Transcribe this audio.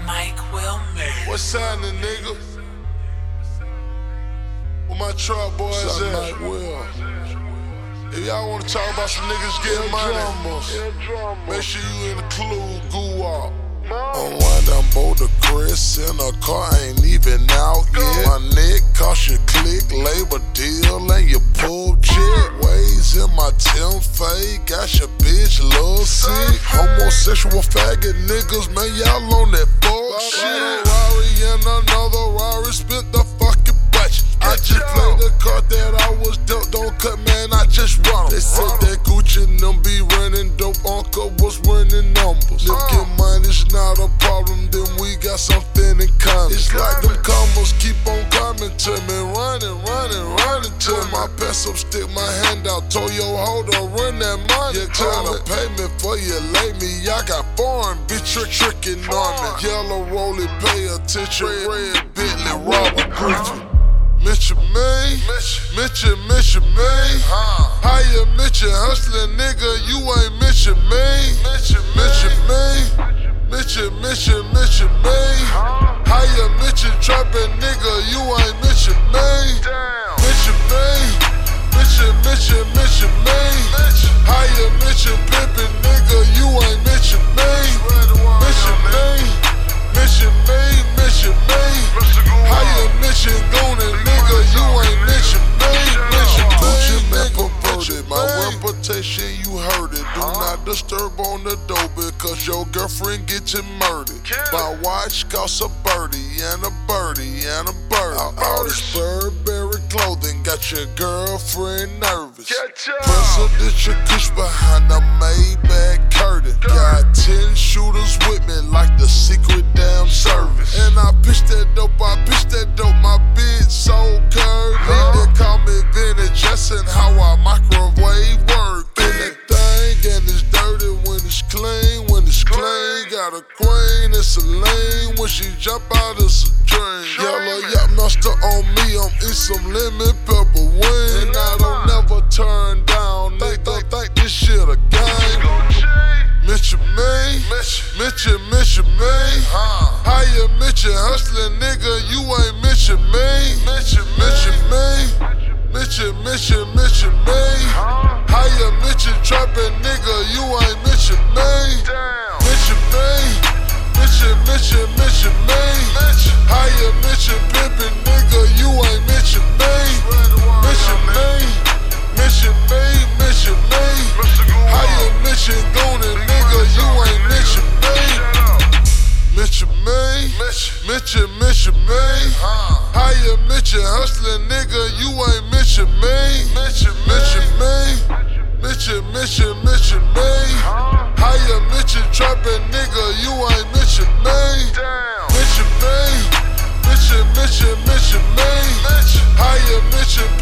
Mike Wilmer. What's happening, nigga? Where my truck boys at? Mike Will. If y'all wanna talk about some niggas getting money, make sure you include Guwap. Unwind down Boulder Chris in a car, ain't even out yet. My neck cost you click, labor deal, and you pull check. Waves in my Tim fade, got your bitch love sick. Homosexual faggot niggas, man, y'all on that fuck shit. Rari and another Rari, spent the fucking budget. I just played the card that I was dealt, don't cut, man, I just run 'em. They said that Gucci and them be running dope, Uncle was running numbers. If get money's not a problem, then we got something in common. It's like them combos keep on coming to me, running to me. My peso stick my hand out, told yo, hold on, run that money. You tryna pay me for you, lay me, I got foreign bitch tricking on me. Yellow rolling, pay attention, red Bentley, Robert Griffin. Mitchell May, Mitchell May. How you Mitchell hustling, nigga? You ain't Mitchell May. Mitchell May, Mitchell May. How you Mitchell trapping, nigga? You ain't Mitchell May. Mitchell May, Mitchell May. How you Mitchell pimping, nigga? You ain't Mitchell May. Mitchell May, Mitchell May. How you Mitchell Goonin, nigga? You ain't Mitchell May. Gucci man perverted, my reputation you heard it. Do not disturb on the door because your girlfriend get you murdered. My watch costs a birdie and a birdie and a birdie. All this Burberry clothing got your girlfriend nervous. Presidential kush behind the Maybach curtain. Got 10 shooters with me like the Secret damn Service. And I pitch that dope, my bitch so curvy. They call me Vintage Jackson, how I microwave work. And that thing, and it's dirty when it's clean, got a queen, it's a lane, when she jump out it's a drain. Yellow yap master on me, I'm eat some lemon pepper wing. And I don't never turn down, nigga, think this shit a game. Mitchell May, Mitchell May. How you Mitchell hustling, nigga? You ain't Mitchell May. Mitchell May, Mitchell May. How you Mitchell trapping, nigga? You ain't Mitchell May. Mitchell May, Mitchell May. How you Mitchell pimping, nigga? You ain't Mitchell May. Mitchell May, Mitchell May. How you Mitchell Goonin, nigga? You ain't Mitchell May. Mitchell May, Mitchell May. How you Mitchell hustling, nigga? You ain't Mitchell May. Mitchell May, Mitchell May. How you Mitchell trapping, nigga? You ain't Mitchell May. Mitchell May, Mitchell May. How you Mitchell